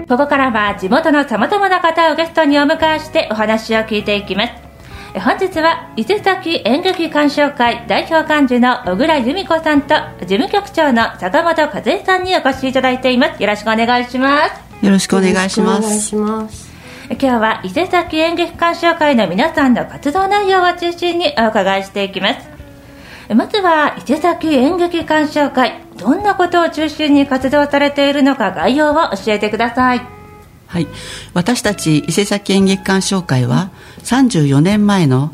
ここからは地元のさまざまな方をゲストにお迎えしてお話を聞いていきます。本日は伊勢崎演劇鑑賞会代表幹事の小倉由美子さんと事務局長の坂本和恵さんにお越しいただいています。よろしくお願いします。 よろしくお願いします。 今日は伊勢崎演劇鑑賞会の皆さんの活動内容を中心にお伺いしていきます。まずは伊勢崎演劇鑑賞会、どんなことを中心に活動されているのか概要を教えてください。 はい、私たち伊勢崎演劇鑑賞会は34年前の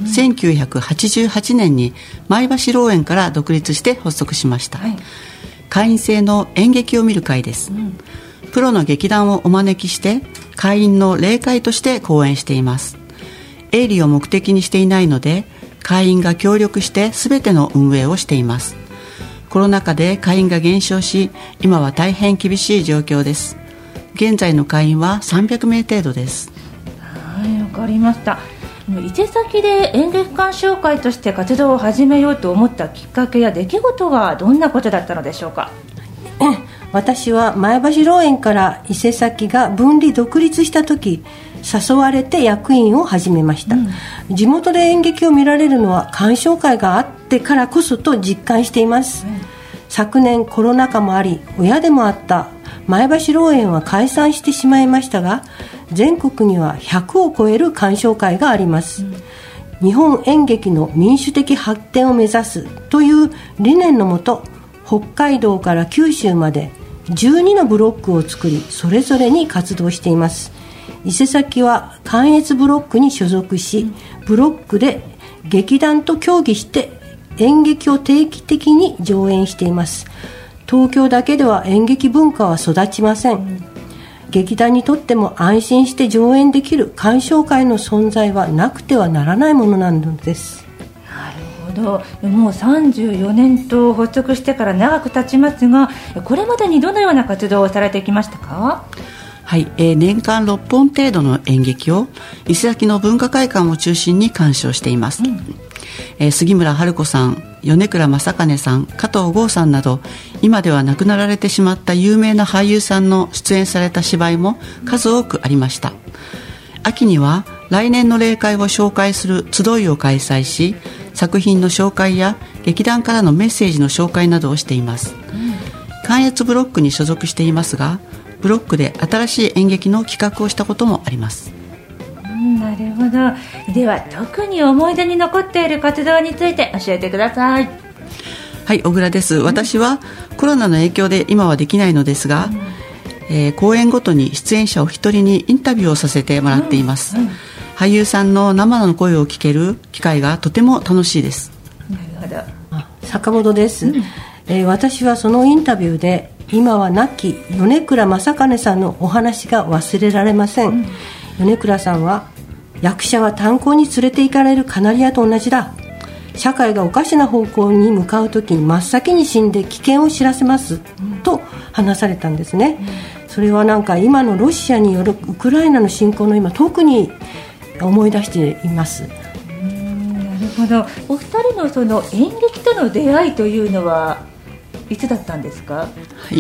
1988年に前橋老園から独立して発足しました、会員制の演劇を見る会です、プロの劇団をお招きして会員の例会として講演しています。営利を目的にしていないので会員が協力して全ての運営をしています。コロナ禍で会員が減少し、今は大変厳しい状況です。現在の会員は300名程度です。 はい、わかりました。伊勢崎で演劇鑑賞会として活動を始めようと思ったきっかけや出来事はどんなことだったのでしょうか。 私は前橋老園から伊勢崎が分離独立した時、誘われて役員を始めました、地元で演劇を見られるのは鑑賞会があってからこそと実感しています、昨年コロナ禍もあり親でもあった前橋老園は解散してしまいましたが、全国には100を超える鑑賞会があります、日本演劇の民主的発展を目指すという理念のもと、北海道から九州まで12のブロックを作り、それぞれに活動しています。伊勢崎は関越ブロックに所属し、ブロックで劇団と協議して演劇を定期的に上演しています。東京だけでは演劇文化は育ちません、劇団にとっても安心して上演できる鑑賞会の存在はなくてはならないものなのです。 なるほど。もう34年と発足してから長く経ちますが、これまでにどのような活動をされてきましたか。 はい、年間6本程度の演劇を伊勢崎の文化会館を中心に鑑賞しています、杉村春子さん、米倉正兼さん、加藤剛さんなど今では亡くなられてしまった有名な俳優さんの出演された芝居も数多くありました。秋には来年の例会を紹介する集いを開催し、作品の紹介や劇団からのメッセージの紹介などをしています、関越ブロックに所属していますが、ブロックで新しい演劇の企画をしたこともあります。 なるほど。では特に思い出に残っている活動について教えてください。 はい、小倉です。私はコロナの影響で今はできないのですが、公演ごとに出演者お一人にインタビューをさせてもらっています、俳優さんの生の声を聞ける機会がとても楽しいです。 なるほど。 坂本です、私はそのインタビューで今は亡き米倉正兼さんのお話が忘れられません、米倉さんは、役者は炭鉱に連れて行かれるカナリアと同じだ、社会がおかしな方向に向かうときに真っ先に死んで危険を知らせます、と話されたんですね、それはなんか今のロシアによるウクライナの侵攻の今特に思い出しています。 なるほど。お二人のその演劇との出会いというのはいつだったんですか。 はい、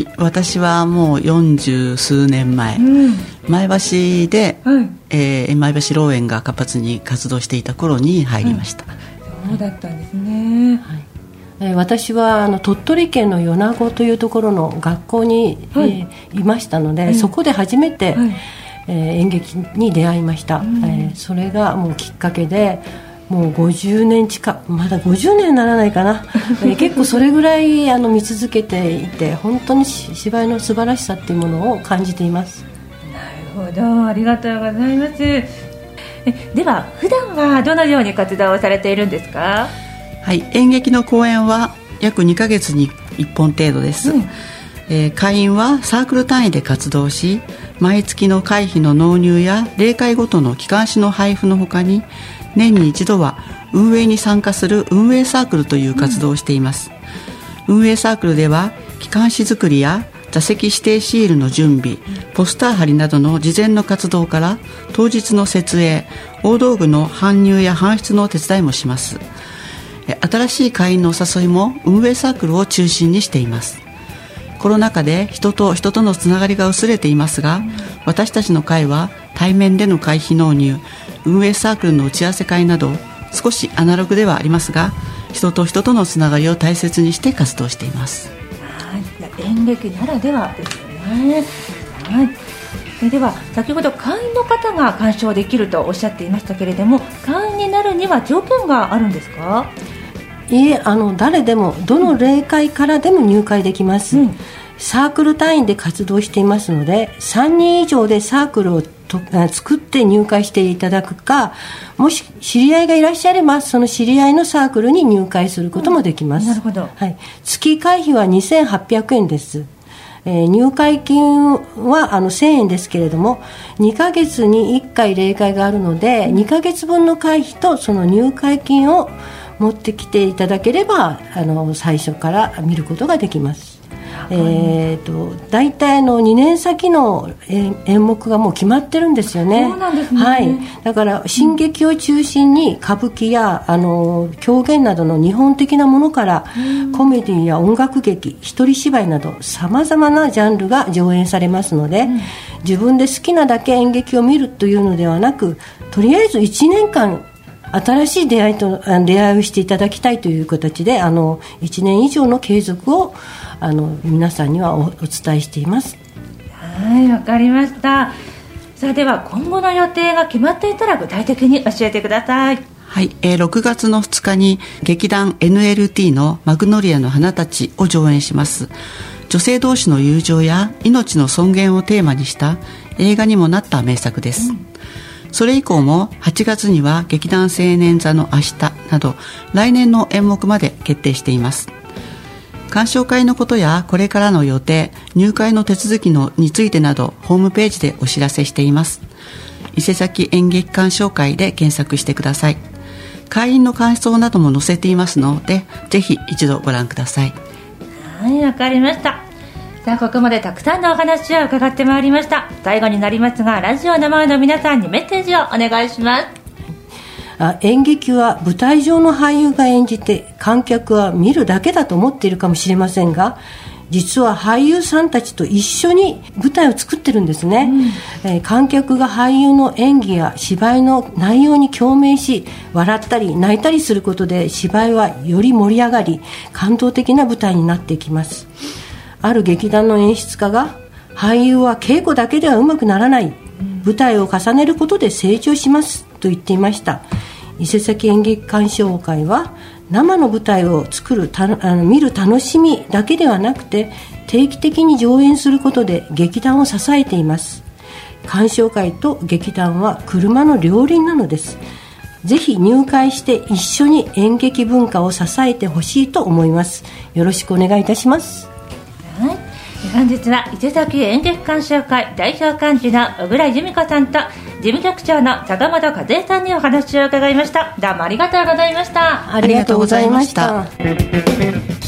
私はもう40数年前、前橋で、前橋老園が活発に活動していた頃に入りました、 そうだったんですね、 私は鳥取県の米子というところの学校に、いましたので、そこで初めて、演劇に出会いました、それがもうきっかけで、もう50年近く、まだ50年にならないかな結構それぐらい見続けていて、本当に芝居の素晴らしさっていうものを感じています。 なるほど、ありがとうございます。では普段はどのように活動をされているんですか。 はい、演劇の公演は約2ヶ月に1本程度です、会員はサークル単位で活動し、毎月の会費の納入や例会ごとの機関誌の配布のほかに、年に一度は運営に参加する運営サークルという活動をしています、運営サークルでは機関誌作りや座席指定シールの準備、ポスター貼りなどの事前の活動から当日の設営、大道具の搬入や搬出の手伝いもします。新しい会員のお誘いも運営サークルを中心にしています。 コロナ禍で人と人とのつながりが薄れていますが、私たちの会は対面での会費納入、運営サークルの打ち合わせ会など少しアナログではありますが、人と人とのつながりを大切にして活動しています。 演劇ならではですよね。では先ほど会員の方が鑑賞できるとおっしゃっていましたけれども、会員になるには条件があるんですか？ いえ、誰でもどの例会からでも入会できます、サークル単位で活動していますので、3人以上でサークルを作って入会していただくか、もし知り合いがいらっしゃればその知り合いのサークルに入会することもできます、 なるほど、 月会費は2800円です。入会金は1000円ですけれども、2ヶ月に1回例会があるので、2ヶ月分の会費とその入会金を持ってきていただければ最初から見ることができます。だいたい2年先の演目がもう決まってるんですよね。 そうなんですね、 だから新劇を中心に歌舞伎や狂言などの日本的なものから、コメディや音楽劇、一人芝居などさまざまなジャンルが上演されますので、自分で好きなだけ演劇を見るというのではなく、とりあえず1年間新しい出会いをしていただきたいという形で1年以上の継続を皆さんにはお伝えしています。 はい、わかりました。さあでは今後の予定が決まっていたら具体的に教えてください。 はい、6月の2日に劇団 NLT のマグノリアの花たちを上演します。女性同士の友情や命の尊厳をテーマにした映画にもなった名作です、それ以降も8月には劇団青年座の明日など来年の演目まで決定しています。鑑賞会のことやこれからの予定、入会の手続きについてなどホームページでお知らせしています。伊勢崎演劇鑑賞会で検索してください。会員の感想なども載せていますので、ぜひ一度ご覧ください。 はい、わかりました。さあここまでたくさんのお話を伺ってまいりました。最後になりますが、ラジオの前の皆さんにメッセージをお願いします。 演劇は舞台上の俳優が演じて、観客は見るだけだと思っているかもしれませんが、実は俳優さんたちと一緒に舞台を作ってるんですね、観客が俳優の演技や芝居の内容に共鳴し、笑ったり泣いたりすることで芝居はより盛り上がり、感動的な舞台になっていきます。ある劇団の演出家が、俳優は稽古だけではうまくならない、舞台を重ねることで成長しますと言っていました。伊勢崎演劇鑑賞会は生の舞台を見る楽しみだけではなくて、定期的に上演することで劇団を支えています。鑑賞会と劇団は車の両輪なのです。ぜひ入会して一緒に演劇文化を支えてほしいと思います。よろしくお願いいたします。 はい、本日は伊勢崎演劇鑑賞会代表幹事の小倉由美子さんと事務局長の坂本和恵さんにお話を伺いました。どうもありがとうございました。 ありがとうございました。